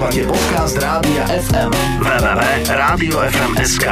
Počúvate podcast Rádia FM. www.radiofm.sk.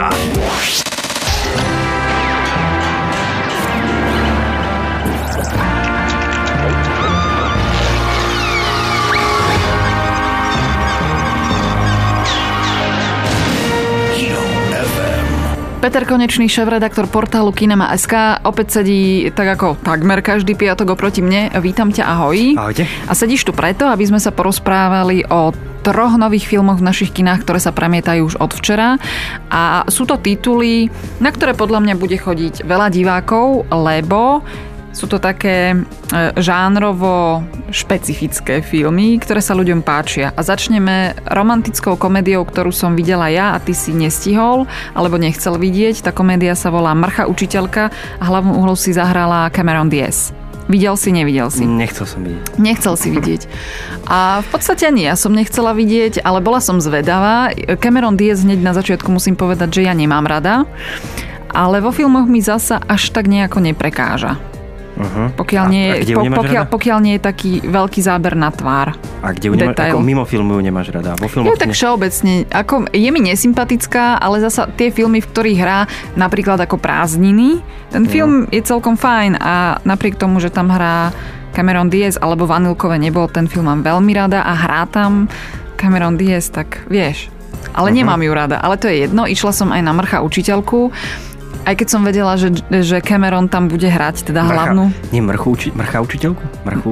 Peter Konečný, šéfredaktor portálu Kinema.sk, opäť sedí tak ako takmer každý piatok oproti mne. Vítam ťa, ahoj. Ahojte. A sedíš tu preto, aby sme sa porozprávali o 3 nových filmoch v našich kinách, ktoré sa premietajú už od včera. A sú to tituly, na ktoré podľa mňa bude chodiť veľa divákov, lebo sú to také žánrovo špecifické filmy, ktoré sa ľuďom páčia. A začneme romantickou komédiou, ktorú som videla ja a ty si nestihol, alebo nechcel vidieť. Tá komédia sa volá Mrcha učiteľka a hlavnú úlohu si zahrala Cameron Diaz. Videl si, nevidel si? Nechcel som vidieť. Nechcel si vidieť. A v podstate ani ja som nechcela vidieť, ale bola som zvedavá. Cameron Diaz hneď na začiatku musím povedať, že ja nemám rada, ale vo filmoch mi zasa až tak nejako neprekáža. Uh-huh. Pokiaľ nie je taký veľký záber na tvár. A kde ju nemáš, ako mimo filmu ju nemáš rada? Vo filmoch tak všeobecne. Je mi nesympatická, ale zasa tie filmy, v ktorých hrá napríklad ako Prázdniny, ten film je celkom fajn a napriek tomu, že tam hrá Cameron Diaz alebo Vanilkové nebo, ten film mám veľmi rada a hrá tam Cameron Diaz, tak vieš. Ale nemám ju rada. Ale to je jedno. Išla som aj na Mrcha učiteľku. Aj keď som vedela, že Cameron tam bude hrať, teda hlavnú... Nie, Mrcha učiteľku?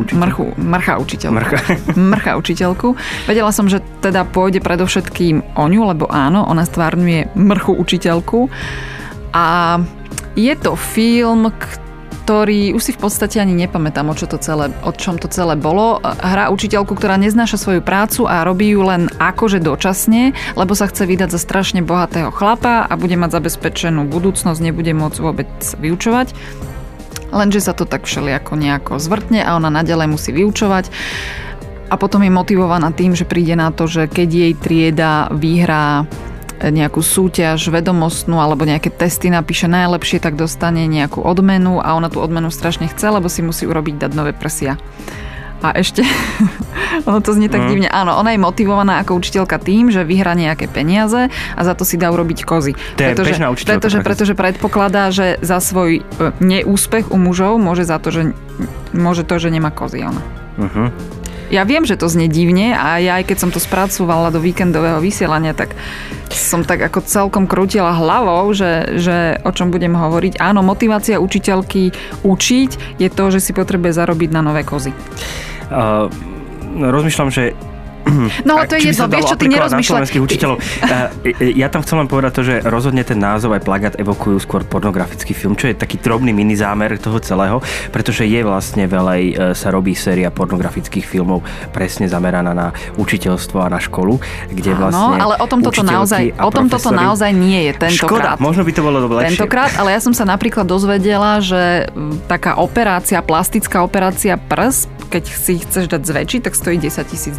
Mrcha učiteľku. Vedela som, že teda pôjde predovšetkým o ňu, lebo áno, ona stvárňuje Mrchu učiteľku. A je to film, ktorý už si v podstate ani nepamätám, o čom to celé bolo. Hrá učiteľku, ktorá neznáša svoju prácu a robí ju len akože dočasne, lebo sa chce vydať za strašne bohatého chlapa a bude mať zabezpečenú budúcnosť, nebude môcť vôbec vyučovať. Lenže sa to tak všelijako nejako zvrtne a ona naďalej musí vyučovať. A potom je motivovaná tým, že príde na to, že keď jej trieda vyhrá nejakú súťaž vedomostnú alebo nejaké testy napíše najlepšie, tak dostane nejakú odmenu a ona tú odmenu strašne chce, lebo si musí dať nové prsia. A ešte, ono to znie tak divne, áno, ona je motivovaná ako učiteľka tým, že vyhrá nejaké peniaze a za to si dá urobiť kozy. Pretože predpokladá, že za svoj neúspech u mužov môže to, že nemá kozy ona. Ja viem, že to znie divne a ja aj keď som to spracovala do víkendového vysielania, tak som tak ako celkom krútila hlavou, že o čom budem hovoriť. Áno, motivácia učiteľky učiť je to, že si potrebuje zarobiť na nové kozy. Rozmýšľam, že no ale to je jedno, vieš čo, ty nerozmýšľaš. Ja tam chcem len povedať to, že rozhodne ten názov aj plagát evokujú skôr pornografický film, čo je taký drobný minizámer toho celého, pretože je vlastne veľa sa robí séria pornografických filmov presne zameraná na učiteľstvo a na školu, kde vlastne ale o tom toto naozaj nie je tentokrát. Škoda, možno by to bolo lepšie. Tentokrát, ale ja som sa napríklad dozvedela, že taká operácia, plastická operácia prs, keď si chceš dať zväčšiť, tak stojí $10,000.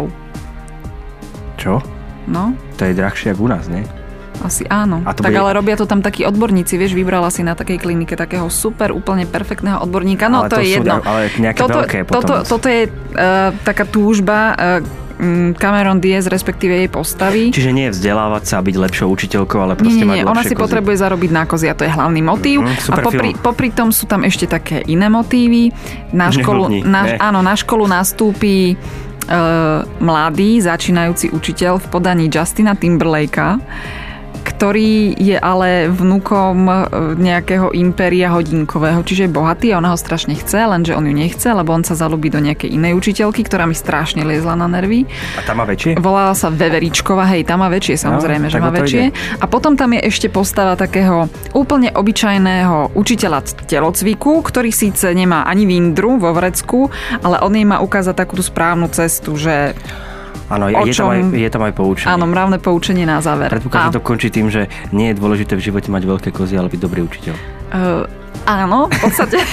Čo? No. To je drahšie ako u nás, nie? Asi áno. Tak ale robia to tam takí odborníci, vieš, vybrala si na takej klinike takého super, úplne perfektného odborníka. No ale to je jedno. Ale nejaké veľké potom. Toto je taká túžba Cameron Diaz, respektíve jej postavy. Čiže nie je vzdelávať sa a byť lepšou učiteľkou, ale proste mať lepšie ona si kozy. Potrebuje zarobiť na kozy a to je hlavný motív. A popri tom sú tam ešte také iné motívy. Na školu nastúpi mladý, začínajúci učiteľ v podaní Justina Timberlakea, ktorý je ale vnukom nejakého impéria hodinkového, čiže je bohatý a ona ho strašne chce, lenže on ju nechce, lebo on sa zalúbi do nejakej inej učiteľky, ktorá mi strašne liezla na nervy. A tá má väčšie? Volala sa Veveričková, hej, tá má väčšie, samozrejme, že má väčšie. A potom tam je ešte postava takého úplne obyčajného učiteľa telocviku, ktorý síce nemá ani vindru vo vrecku, ale on jej má ukázať takú tú správnu cestu, že áno, je tam aj poučenie. Áno, mravné poučenie na záver. Predpokladám, že to končí tým, že nie je dôležité v živote mať veľké kozy, ale byť dobrý učiteľ. Áno, v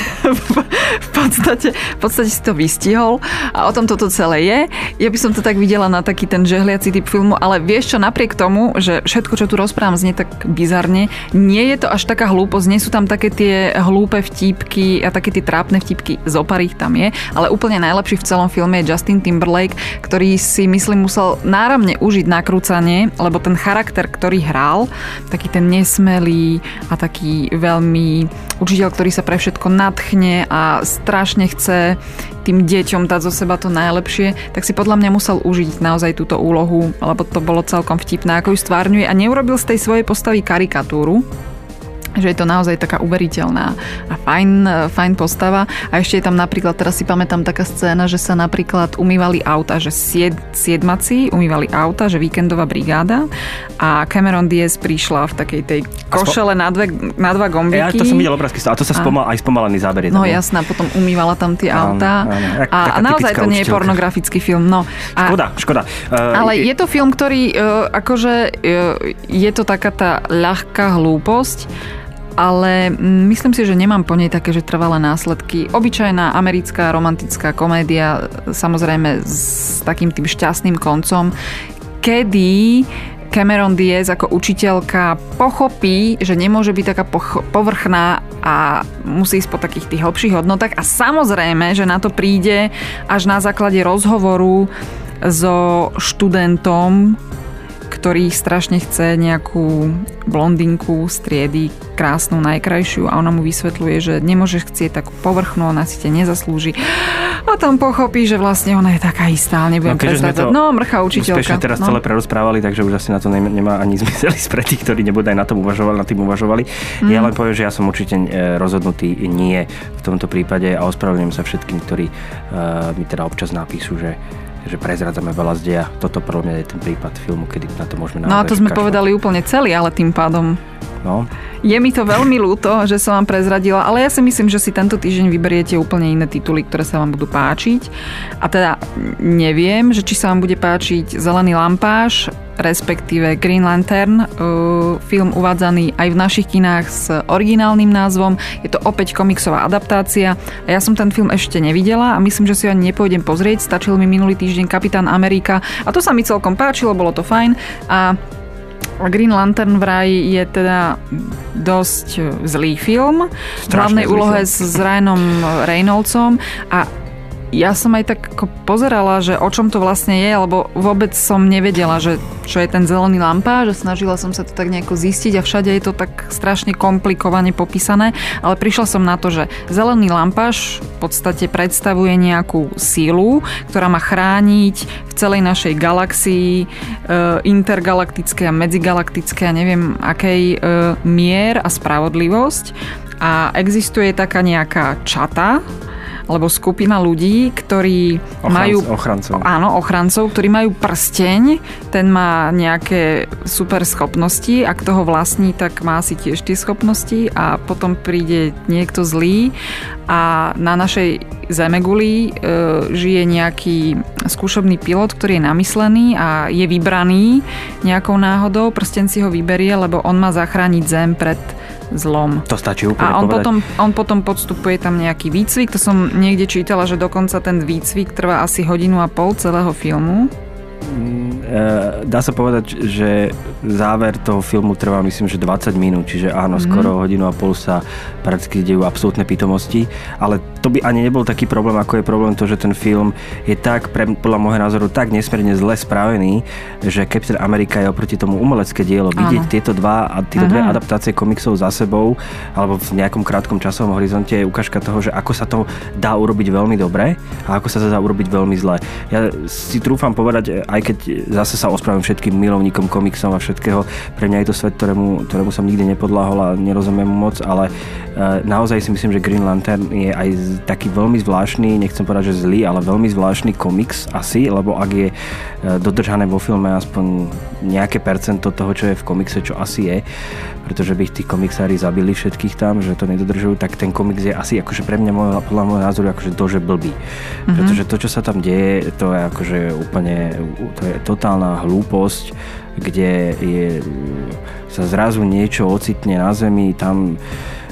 podstate si to vystihol a o tom toto celé je. Ja by som to tak videla na taký ten žehliaci typ filmu, ale vieš čo, napriek tomu, že všetko, čo tu rozprávam, znie tak bizarne, nie je to až taká hlúposť, nie sú tam také tie hlúpe vtípky a také tie trápne vtípky, zopár ich tam je, ale úplne najlepší v celom filme je Justin Timberlake, ktorý si myslím musel náramne užiť nakrúcanie, lebo ten charakter, ktorý hral, taký ten nesmelý a taký veľmi učiteľ, ktorý sa pre všetko nadchne a strašne chce tým deťom dať zo seba to najlepšie, tak si podľa mňa musel užiť naozaj túto úlohu, lebo to bolo celkom vtipné, ako ju stvárňuje a neurobil z tej svojej postavy karikatúru, že je to naozaj taká uveriteľná a fajn postava. A ešte je tam napríklad, teraz si pamätám taká scéna, že sa napríklad umývali auta, že siedmaci umývali auta, že víkendová brigáda a Cameron Diaz prišla v takej tej košele na dva gombíky. Ja to som videl obrázky, a to sa aj spomalený záber je tam. No jasná, potom umývala tam tie autá. A naozaj to nie je pornografický film. No. Škoda. Ale je to film, ktorý je to taká tá ľahká hlúposť, ale myslím si, že nemám po nej také, že trvalé následky. Obyčajná americká romantická komédia, samozrejme s takým tým šťastným koncom, kedy Cameron Diaz ako učiteľka pochopí, že nemôže byť taká povrchná a musí ísť po takých tých hlbších hodnotách a samozrejme, že na to príde až na základe rozhovoru so študentom, ktorý strašne chce nejakú blondinku z triedy, krásnu, najkrajšiu a ona mu vysvetľuje, že nemôže chcieť takú povrchnú, ona si te nezaslúži. A tam pochopí, že vlastne ona je taká istá, ale nebudem prezradzať. No, mrchá učiteľka. Úspešne teraz celé prerozprávali, takže už asi na to nemá ani zmysel ísť pre tých, ktorí nebudú aj nad tým uvažovali. Ja len poviem, že ja som určite rozhodnutý nie v tomto prípade a ospravedlňujem sa všetkým, ktorí mi teda občas napíšu, že prezradzame veľa z deja. Toto pre mňa je ten prípad filmu, kedy na to môžeme naozaj. No a to sme povedali úplne celý, ale tým pádom je mi to veľmi ľúto, že som vám prezradila, ale ja si myslím, že si tento týždeň vyberiete úplne iné tituly, ktoré sa vám budú páčiť. A teda neviem, že či sa vám bude páčiť Zelený lampáš, respektíve Green Lantern, film uvádzaný aj v našich kinách s originálnym názvom. Je to opäť komiksová adaptácia a ja som ten film ešte nevidela a myslím, že si ho ani nepôjdem pozrieť. Stačil mi minulý týždeň Kapitán Amerika a to sa mi celkom páčilo, bolo to fajn a Green Lantern vraj je teda dosť zlý film. V hlavnej úlohe s Ryanom Reynoldsom a ja som aj tak pozerala, že o čom to vlastne je, lebo vôbec som nevedela, že čo je ten zelený lampáš, že snažila som sa to tak nejako zistiť a všade je to tak strašne komplikovane popísané, ale prišla som na to, že zelený lampáš v podstate predstavuje nejakú sílu, ktorá má chrániť v celej našej galaxii intergalaktické a medzigalaktické a neviem akej mier a spravodlivosť a existuje taká nejaká čata alebo skupina ľudí, ktorí majú ochrancov, ktorí majú prsteň, ten má nejaké super schopnosti a kto ho vlastní, tak má si tiež tie schopnosti a potom príde niekto zlý a na našej Zemeguli žije nejaký skúšobný pilot, ktorý je namyslený a je vybraný nejakou náhodou, prsteň si ho vyberie, lebo on má zachrániť Zem pred zlom. To stačí úplne a povedať. On potom podstupuje tam nejaký výcvik. To som niekde čítala, že dokonca ten výcvik trvá asi 1,5 hodiny celého filmu. Dá sa povedať, že záver toho filmu trvá myslím, že 20 minút, čiže áno, skoro 1,5 hodiny sa prakticky dejú absolútne pitomosti, ale to by ani nebol taký problém, ako je problém to, že ten film je tak, podľa môjho názoru, tak nesmierne zle spravený, že Captain America je oproti tomu umelecké dielo. Vidieť tieto dve adaptácie komiksov za sebou, alebo v nejakom krátkom časovom horizonte je ukážka toho, že ako sa to dá urobiť veľmi dobre a ako sa to dá urobiť veľmi zle. Ja si trúfam povedať, aj keď zase sa ospravedlňujem všetkým milovníkom komiksov a všetkého, pre mňa je to svet, ktorému som nikdy nepodľahol a nerozumiem mu moc, ale naozaj si myslím, že Green Lantern je aj taký veľmi zvláštny, nechcem povedať, že zlý, ale veľmi zvláštny komiks asi, lebo ak je dodržané vo filme aspoň nejaké percento toho, čo je v komikse, čo asi je, pretože by ich tí komiksári zabili všetkých tam, že to nedodržujú, tak ten komiks je asi akože pre mňa, podľa môjho názoru, akože dože blbý. Pretože to, čo sa tam deje, to je akože úplne, to je totálna hlúposť, kde sa zrazu niečo ocitne na zemi, tam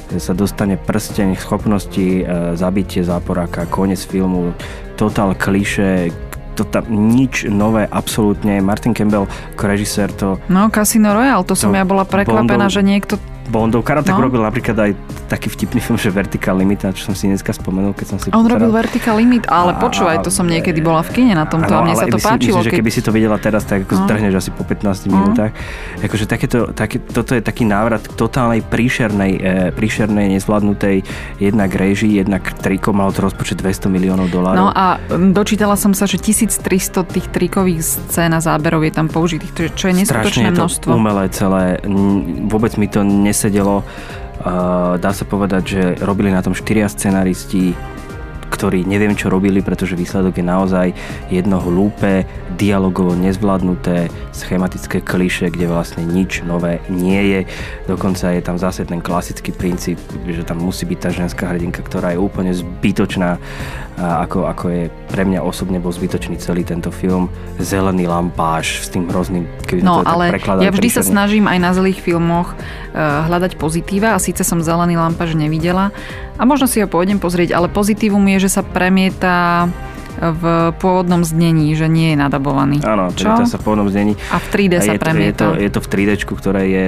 sa dostane prsteň schopnosti zabitie záporáka, koniec filmu, totál klišé, nič nové, absolútne. Martin Campbell ako režisér to... No, Casino Royale, to som ja bola prekvapená, že niekto... Bondov. Karol tak robil napríklad aj taký vtipný film, že Vertical Limit, čo som si dneska spomenul, keď som si On robil Vertical Limit, ale počúvaj, to som niekedy bola v kine na tomto a mne sa to páčilo. Myslím, že keby si to videla teraz, tak ako zdrhneš asi po 15 minútach. Akože toto je taký návrat k totálnej príšernej, nezvládnutej jednak réžii, jednak trikom, malo to rozpočet $200 miliónov. No a dočítala som sa, že 1300 tých trikových scén a záberov je tam použitých, čo je neskutočné množstvo. Strašne je to umelé celé, vôbec mi to nesedelo. Dá sa povedať, že robili na tom 4 scenaristi, ktorí neviem, čo robili, pretože výsledok je naozaj jedno hlúpe, dialogovo nezvládnuté, schematické klišé, kde vlastne nič nové nie je. Dokonca je tam zase ten klasický princíp, že tam musí byť tá ženská hrdinka, ktorá je úplne zbytočná, ako je pre mňa osobne bol zbytočný celý tento film. Zelený lampáš s tým hrozným, keby no, to ale tak prekladal. Ja vždy sa snažím aj na zlých filmoch hľadať pozitíva a síce som Zelený lampáš nevidela a možno si ho pôjdem pozrieť, ale pozitívum je, že sa premieta v pôvodnom znení, že nie je nadabovaný. Áno, premieta sa v pôvodnom znení. A v 3D sa premieta. Je to v 3D, ktoré je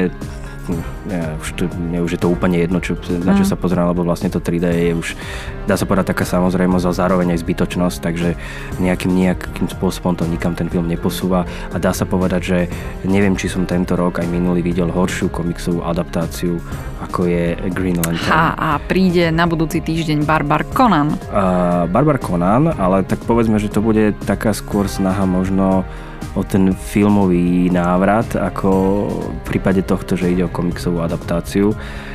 už je to úplne jedno, na čo sa pozerám, lebo vlastne to 3D je už, dá sa povedať, taká samozrejmosť a zároveň aj zbytočnosť, takže nejakým spôsobom to nikam ten film neposúva a dá sa povedať, že neviem, či som tento rok aj minulý videl horšiu komiksovú adaptáciu, ako je Green Lantern. A príde na budúci týždeň Barbar Conan. Barbar Conan, ale tak povedzme, že to bude taká skôr snaha možno o ten filmový návrat, ako v prípade tohto, že ide o komiksovú adaptáciu.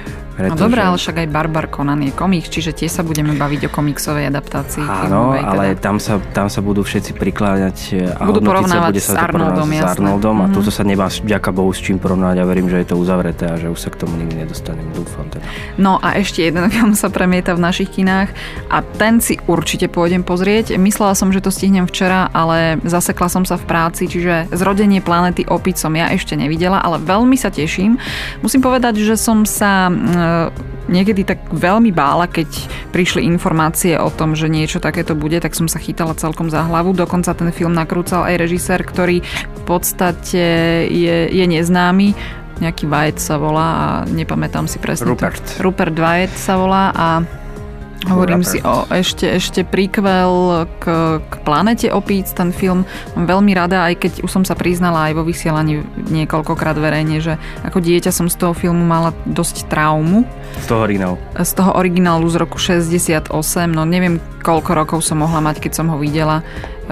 No dobré, ale však aj Barbar Conan je komiks, čiže tiež sa budeme baviť o komiksovej adaptácii. Áno, ale tam sa budú všetci prikláňať a budú porovnávať s Arnoldom, a toto sa nemá vďaka Bohu s čím porovnávať a verím, že je to uzavreté a že už sa k tomu nikdy nedostanem, dúfam teda. No a ešte jeden film sa premieta v našich kinách a ten si určite pôjdem pozrieť. Myslela som, že to stihnem včera, ale zasekla som sa v práci, čiže Zrodenie planéty opíc som ja ešte nevidela, ale veľmi sa teším. Musím povedať, že som sa niekedy tak veľmi bála, keď prišli informácie o tom, že niečo takéto bude, tak som sa chytala celkom za hlavu. Dokonca ten film nakrúcal aj režisér, ktorý v podstate je neznámy. Nejaký Wyatt sa volá a nepamätám si presne. Rupert Wyatt sa volá a hovorím si o ešte prequel k Planete opíc. Ten film mám veľmi rada, aj keď už som sa priznala aj vo vysielaní niekoľkokrát verejne, že ako dieťa som z toho filmu mala dosť traumu. Z toho originálu? Z toho originálu z roku 68. No neviem, koľko rokov som mohla mať, keď som ho videla,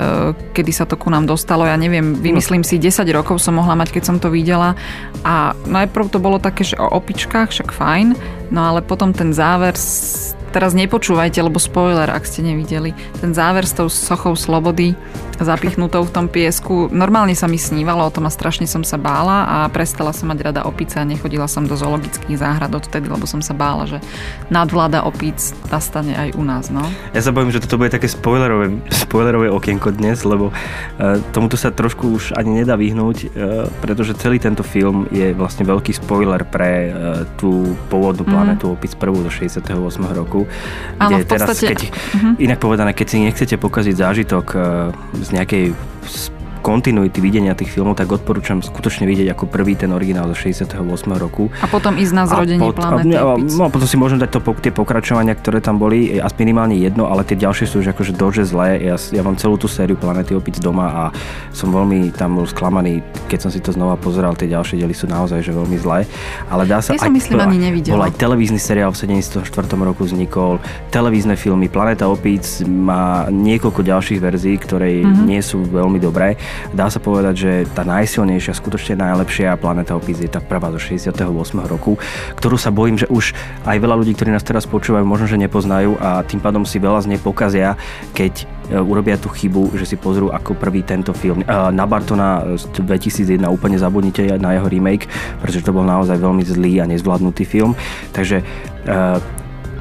kedy sa to ku nám dostalo. Ja neviem, vymyslím si, 10 rokov som mohla mať, keď som to videla. A najprv to bolo také, že o opičkách, však fajn, no ale potom ten záver. Teraz nepočúvajte, lebo spoiler, ak ste nevideli. Ten záver s tou sochou slobody zapichnutou v tom piesku. Normálne sa mi snívalo o tom a strašne som sa bála a prestala som mať rada opíce a nechodila som do zoologických záhrad odtedy, lebo som sa bála, že nadvláda opíc nastane aj u nás. No? Ja sa bojím, že toto bude také spoilerové okienko dnes, lebo tomuto sa trošku už ani nedá vyhnúť, pretože celý tento film je vlastne veľký spoiler pre tú pôvodnú planetu opíc prvú do 68. roku. Áno, v podstate. Inak povedané, keď si nechcete pokaziť zážitok z nejakej kontinuity videnia tých filmov, tak odporúčam skutočne vidieť ako prvý ten originál zo 68. roku. A potom ísť na Zrodenie planéty opíc. No, potom si môžem dať tie pokračovania, ktoré tam boli, aspoň minimálne jedno, ale tie ďalšie sú už akože dosť zlé. Ja mám celú tú sériu Planéty opíc doma a som veľmi tam bol sklamaný, keď som si to znova pozeral, tie ďalšie diely sú naozaj že veľmi zlé. Ale dá sa ja som myslím ani nevidela. Bol aj televízny seriál v 74. roku vznikol, televízne filmy, Planéta opíc má niekoľko ďalších verzií, ktoré nie sú veľmi dobré. Dá sa povedať, že tá najsilnejšia, skutočne najlepšia Planéta opíc je tá prvá zo 68. roku, ktorú sa bojím, že už aj veľa ľudí, ktorí nás teraz počúvajú, možno, že nepoznajú a tým pádom si veľa z nej pokazia, keď urobia tú chybu, že si pozrú ako prvý tento film. Na Bartona z 2001 úplne zabudnite na jeho remake, pretože to bol naozaj veľmi zlý a nezvládnutý film. Takže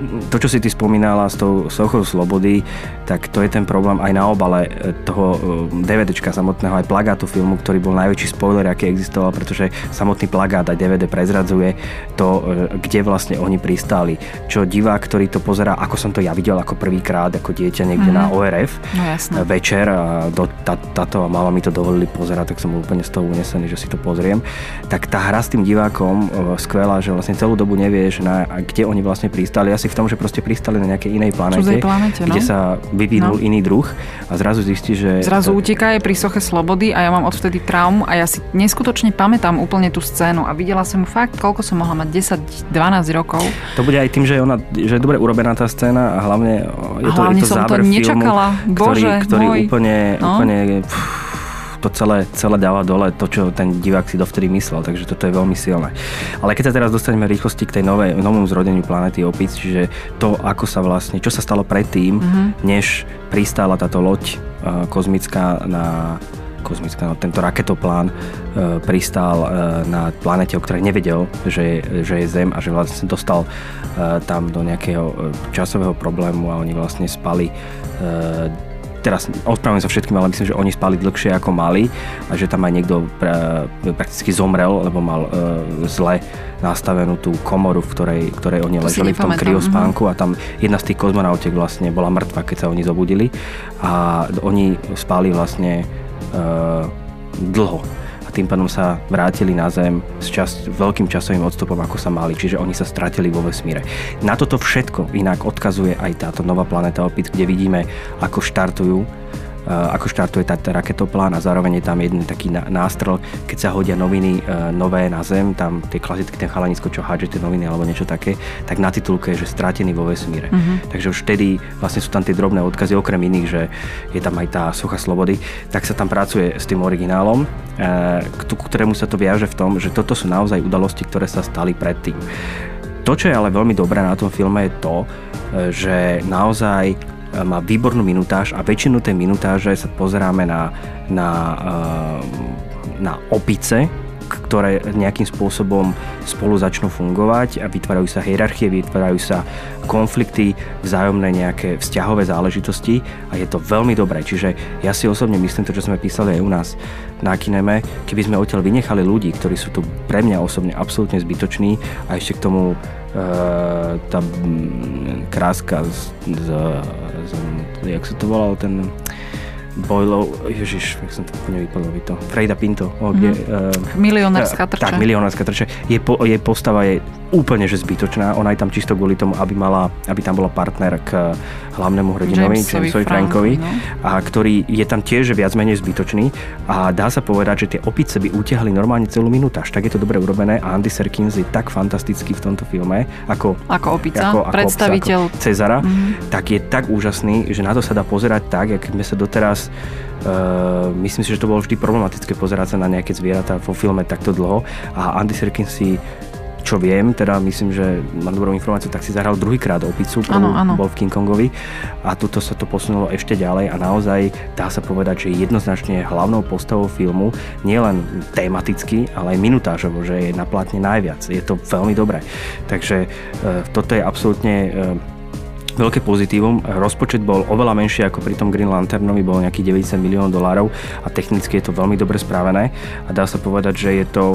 to, čo si ty spomínala s tou sochou slobody, tak to je ten problém aj na obale toho DVDčka samotného, aj plagátu filmu, ktorý bol najväčší spoiler, aký existoval, pretože samotný plagát aj DVD prezradzuje to, kde vlastne oni pristáli. Čo divák, ktorý to pozerá, ako som to ja videl ako prvýkrát, ako dieťa niekde na ORF večer a táto mama mi to dovolili pozerať, tak som bol úplne z toho unesený, že si to pozriem. Tak tá hra s tým divákom skvelá, že vlastne celú dobu nevieš, kde oni vlastne pristali. Asi v tom, že proste pristali na nejakej inej planete, kde sa vyvinul iný druh a zrazu zistí, že... Zrazu uteká aj pri soche slobody a ja mám odvtedy traumu a ja si neskutočne pamätám úplne tú scénu a videla som fakt, koľko som mohla mať, 10-12 rokov. To bude aj tým, že je dobre urobená tá scéna a hlavne je to záver filmu, ktorý úplne to celé dáva dole to, čo ten divák si dovtedy myslel, takže toto je veľmi silné. Ale keď sa teraz dostaneme v rýchlosti k tej novom zrodeniu planéty opíc, čiže to, ako sa vlastne, čo sa stalo predtým, než pristála táto loď kozmická na tento raketoplán pristál na planete, o ktorej nevedel, že je Zem a že vlastne dostal tam do nejakého časového problému a oni vlastne spali. Teraz ospravedlňujem sa všetkým, ale myslím, že oni spali dlhšie ako mali a že tam aj niekto prakticky zomrel, lebo mal zle nastavenú tú komoru, v ktorej oni leželi v tom kryospánku a tam jedna z tých kozmonautiek vlastne bola mŕtva, keď sa oni zobudili a oni spali vlastne dlho. Tým pádom sa vrátili na Zem s veľkým časovým odstupom, ako sa mali, čiže oni sa stratili vo vesmíre. Na toto všetko inak odkazuje aj táto nová planéta opíc, kde vidíme, ako štartuje tá raketoplán a zároveň je tam jeden taký nástrel, keď sa hodia noviny nové na Zem, tam tie klasické, ten chalanicko, čo hádže tie noviny alebo niečo také, tak na titulke je, že strátený vo vesmíre. Takže už vtedy vlastne sú tam tie drobné odkazy, okrem iných, že je tam aj tá socha slobody, tak sa tam pracuje s tým originálom, ku ktorému sa to viaže v tom, že toto sú naozaj udalosti, ktoré sa stali predtým. To, čo je ale veľmi dobré na tom filme, je to, že naozaj má výbornú minutáž a väčšinu tej minutáže sa pozeráme na opice, ktoré nejakým spôsobom spolu začnú fungovať a vytvárajú sa hierarchie, vytvárajú sa konflikty, vzájomné nejaké vzťahové záležitosti a je to veľmi dobré. Čiže ja si osobne myslím, to, čo sme písali aj u nás na Kineme, keby sme odtiaľ vynechali ľudí, ktorí sú tu pre mňa osobne absolútne zbytoční a ešte k tomu tá kráska jak sa to volal ten Boylov, ježiš, jak som to úplne vypadol, Frejda Pinto. Milionárska trča. Tak, milionárska trča. Jej postava je úplne že zbytočná. Ona je tam čisto kvôli tomu, aby tam bola partner k hlavnému hrdinovi, Jamesovi Frankovi, a ktorý je tam tiež viac menej zbytočný. A dá sa povedať, že tie opice by utiahli normálne celú minútáž. Tak je to dobre urobené a Andy Serkins je tak fantastický v tomto filme, ako opica, predstaviteľ ako Cezara, tak je tak úžasný, že na to sa dá pozerať tak, jak sme sa doteraz myslím si, že to bolo vždy problematické pozerať sa na nejaké zvieratá vo filme takto dlho a Andy Serkins si, čo viem, teda myslím, že mám dobrú informáciu, tak si zahral druhýkrát opicu, bol v King Kongovi a tuto sa to posunulo ešte ďalej a naozaj dá sa povedať, že jednoznačne hlavnou postavou filmu nielen tematicky, ale aj minutážovo, že je na plátne najviac. Je to veľmi dobré. Takže toto je absolútne veľké pozitívum. Rozpočet bol oveľa menší ako pri tom Green Lanternovi, bol nejakých $90 miliónov a technicky je to veľmi dobre spravené a dá sa povedať, že je to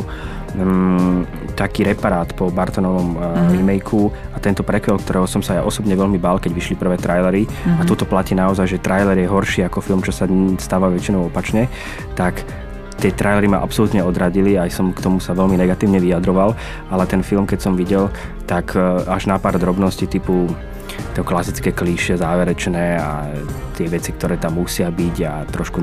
taký reparát po Bartonovom remakeu a tento prequel, ktorého som sa ja osobne veľmi bál, keď vyšli prvé trailery a tuto platí naozaj, že trailer je horší ako film, čo sa stáva väčšinou opačne, tak tie trailery ma absolútne odradili, aj som k tomu sa veľmi negatívne vyjadroval, ale ten film, keď som videl, tak až na pár drobností typu to klasické klíše záverečné a tie veci, ktoré tam musia byť a trošku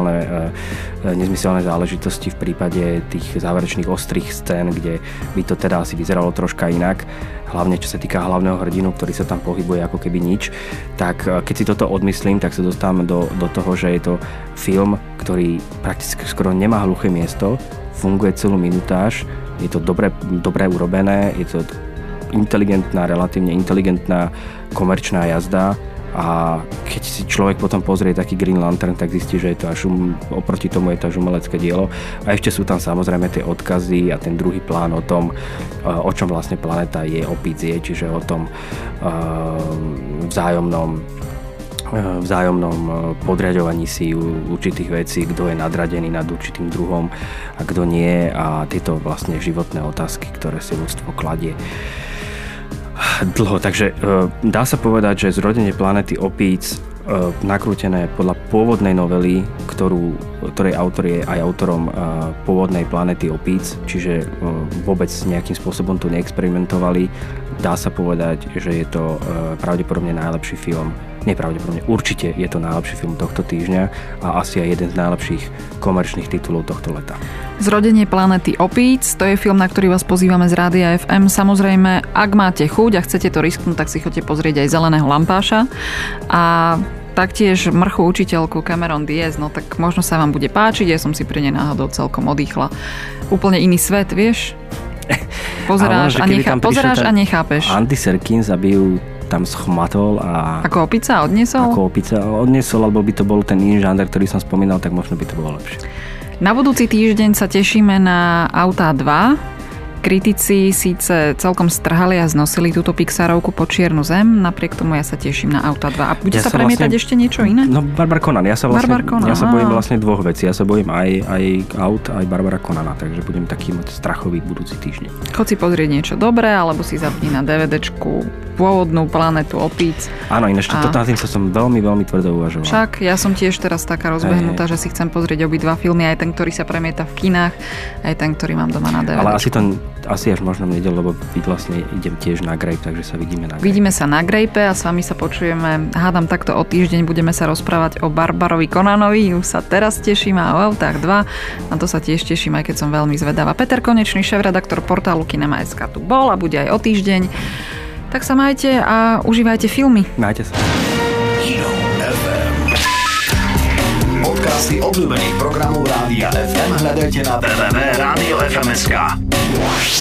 nezmyselné záležitosti v prípade tých záverečných ostrých scén, kde by to teda asi vyzeralo troška inak, hlavne čo sa týka hlavného hrdinu, ktorý sa tam pohybuje ako keby nič, tak keď si toto odmyslím, tak sa dostávam do toho, že je to film, ktorý prakticky skoro nemá hluché miesto, funguje celú minutáž, je to dobre urobené, je to relatívne inteligentná komerčná jazda A keď si človek potom pozrie taký Green Lantern, tak zistí, že je to až oproti tomu je to až umelecké dielo. A ešte sú tam samozrejme tie odkazy a ten druhý plán o tom, o čom vlastne planéta je, opíc je, čiže o tom vzájomnom podriaďovaní si určitých vecí, kto je nadradený nad určitým druhom a kto nie, a tieto vlastne životné otázky, ktoré si ľudstvo kladie dlho. Takže dá sa povedať, že Zrodenie planéty opíc, nakrútené podľa pôvodnej novely, ktorej autor je aj autorom pôvodnej Planéty opíc, čiže vôbec nejakým spôsobom tu neexperimentovali. Dá sa povedať, že je to pravdepodobne najlepší film. Nepravdepodobne, určite je to najlepší film tohto týždňa a asi aj jeden z najlepších komerčných titulov tohto leta. Zrodenie planéty opíc, to je film, na ktorý vás pozývame z Rádia FM. Samozrejme, ak máte chuť a chcete to risknúť, tak si chodite pozrieť aj Zeleného lampáša. A taktiež Mrchu učiteľku Cameron Diaz, no tak možno sa vám bude páčiť, ja som si pri nej náhodou celkom odýchla. Úplne iný svet, vieš? Pozeráš a nechápeš. Andy Serkins, aby ju tam schmatol a... Ako opica odniesol? Ako opica odniesol, alebo by to bol ten iný žáner, ktorý som spomínal, tak možno by to bolo lepšie. Na budúci týždeň sa tešíme na Autá 2. Kritici síce celkom strhali a znosili túto Pixarovku po čiernu zem, napriek tomu ja sa teším na Autá 2. A bude sa premietať ešte niečo iné? No, Barbara Conan. Ja sa bojím vlastne dvoch vecí. Ja sa bojím aj aut, aj Barbara Conana, takže budem taký strachový budúci týždeň. Chod si pozrieť niečo dobré, alebo si zapni na DVDčku pôvodnú Planétu opíc. Áno, ináč na tým som veľmi, veľmi tvrdo uvažoval. Však ja som tiež teraz taká rozbehnutá, že si chcem pozrieť obidva filmy, aj ten, ktorý sa premieta v kinách, aj ten, ktorý mám doma na DVD. Ale asi až možno v nedeľu, lebo vlastne idem tiež na Grape, takže sa vidíme na Grape. Vidíme sa na Grape a s vami sa počujeme, hádam takto o týždeň, budeme sa rozprávať o Barbarovi Conanovi, už sa teraz teším, a o Autách 2, na to sa tiež teším, aj keď som veľmi zvedavá. Peter Konečný, šéfredaktor portálu Kinema.sk tu bol a bude aj o týždeň. Tak sa majte a užívajte filmy. Majte sa. Kino FM. Podcasty obľúbených programov Rádia FM hľadajte na www.radiofm.sk.